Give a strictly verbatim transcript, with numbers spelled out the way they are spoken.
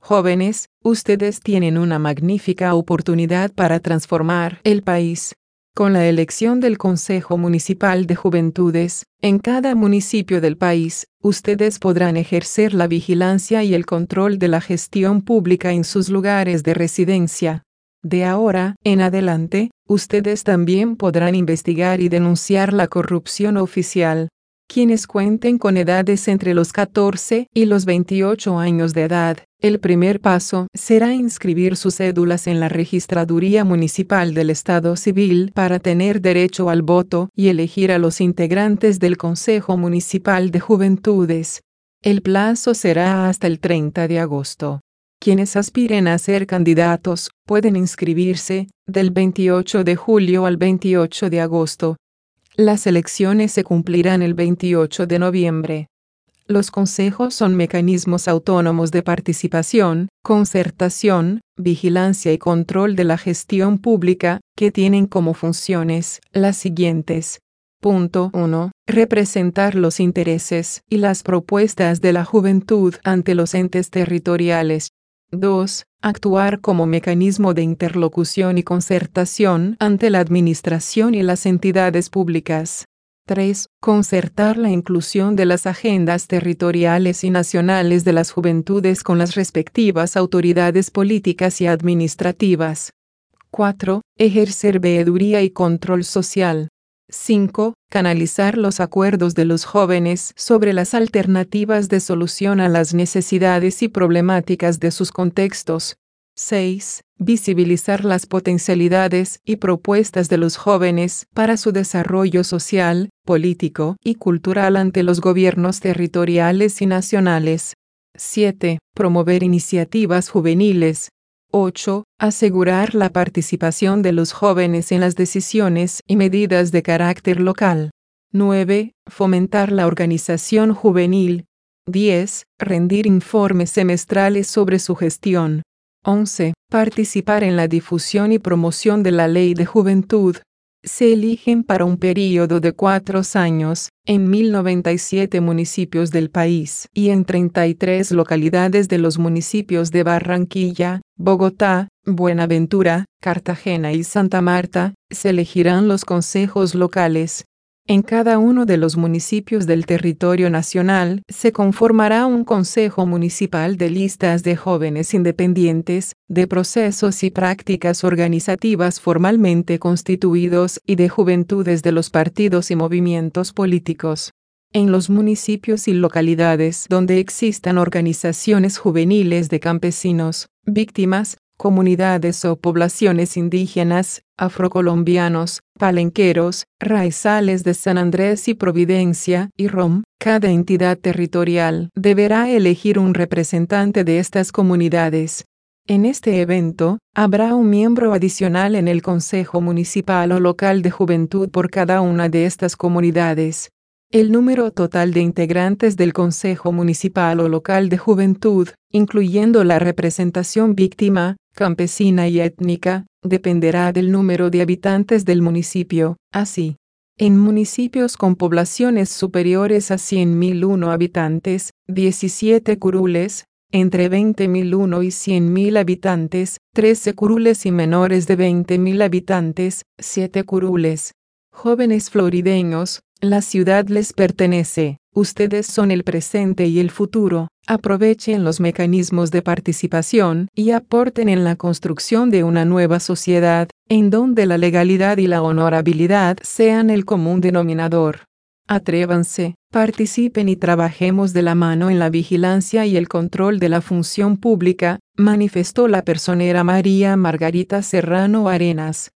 Jóvenes, ustedes tienen una magnífica oportunidad para transformar el país. Con la elección del Consejo Municipal de Juventudes, en cada municipio del país, ustedes podrán ejercer la vigilancia y el control de la gestión pública en sus lugares de residencia. De ahora en adelante, ustedes también podrán investigar y denunciar la corrupción oficial. Quienes cuenten con edades entre los catorce y los veintiocho años de edad, el primer paso será inscribir sus cédulas en la Registraduría Municipal del Estado Civil para tener derecho al voto y elegir a los integrantes del Consejo Municipal de Juventudes. El plazo será hasta el treinta de agosto. Quienes aspiren a ser candidatos pueden inscribirse del veintiocho de julio al veintiocho de agosto. Las elecciones se cumplirán el veintiocho de noviembre. Los consejos son mecanismos autónomos de participación, concertación, vigilancia y control de la gestión pública, que tienen como funciones las siguientes. Punto uno. Representar los intereses y las propuestas de la juventud ante los entes territoriales. dos. Actuar como mecanismo de interlocución y concertación ante la administración y las entidades públicas. tres. Concertar la inclusión de las agendas territoriales y nacionales de las juventudes con las respectivas autoridades políticas y administrativas. cuatro. Ejercer veeduría y control social. cinco. Canalizar los acuerdos de los jóvenes sobre las alternativas de solución a las necesidades y problemáticas de sus contextos. seis. Visibilizar las potencialidades y propuestas de los jóvenes para su desarrollo social, político y cultural ante los gobiernos territoriales y nacionales. siete. Promover iniciativas juveniles. ocho. Asegurar la participación de los jóvenes en las decisiones y medidas de carácter local. nueve. Fomentar la organización juvenil. diez. Rendir informes semestrales sobre su gestión. once. Participar en la difusión y promoción de la Ley de Juventud. Se eligen para un período de cuatro años, en mil noventa y siete municipios del país y en treinta y tres localidades de los municipios de Barranquilla, Bogotá, Buenaventura, Cartagena y Santa Marta, se elegirán los consejos locales. En cada uno de los municipios del territorio nacional se conformará un consejo municipal de listas de jóvenes independientes, de procesos y prácticas organizativas formalmente constituidos y de juventudes de los partidos y movimientos políticos. En los municipios y localidades donde existan organizaciones juveniles de campesinos, víctimas, comunidades o poblaciones indígenas, afrocolombianos, palenqueros, raizales de San Andrés y Providencia y Rom, cada entidad territorial deberá elegir un representante de estas comunidades. En este evento, habrá un miembro adicional en el Consejo Municipal o Local de Juventud por cada una de estas comunidades. El número total de integrantes del Consejo Municipal o Local de Juventud, incluyendo la representación víctima, campesina y étnica, dependerá del número de habitantes del municipio. Así, en municipios con poblaciones superiores a cien mil uno habitantes, diecisiete curules, entre veinte mil uno y cien mil habitantes, trece curules y menores de veinte mil habitantes, siete curules. Jóvenes florideños, la ciudad les pertenece, ustedes son el presente y el futuro, aprovechen los mecanismos de participación y aporten en la construcción de una nueva sociedad, en donde la legalidad y la honorabilidad sean el común denominador. Atrévanse, participen y trabajemos de la mano en la vigilancia y el control de la función pública, manifestó la personera María Margarita Serrano Arenas.